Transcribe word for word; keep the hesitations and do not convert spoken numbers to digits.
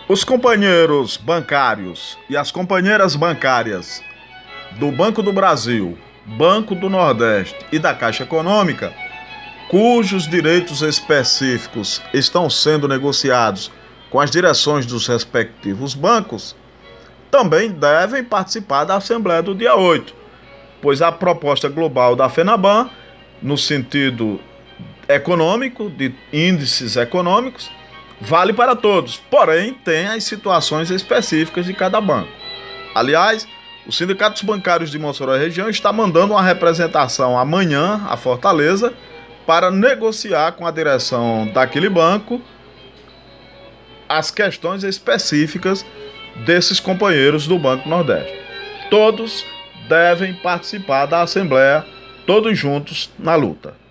Os companheiros bancários e as companheiras bancárias do Banco do Brasil, Banco do Nordeste e da Caixa Econômica, cujos direitos específicos estão sendo negociados com as direções dos respectivos bancos, também devem participar da Assembleia do dia oito, pois a proposta global da FENABAN, no sentido econômico, de índices econômicos, vale para todos, porém tem as situações específicas de cada banco. Aliás, os sindicatos bancários de Mossoró e região está mandando uma representação amanhã à Fortaleza para negociar com a direção daquele banco as questões específicas desses companheiros do Banco Nordeste. Todos devem participar da Assembleia, todos juntos na luta.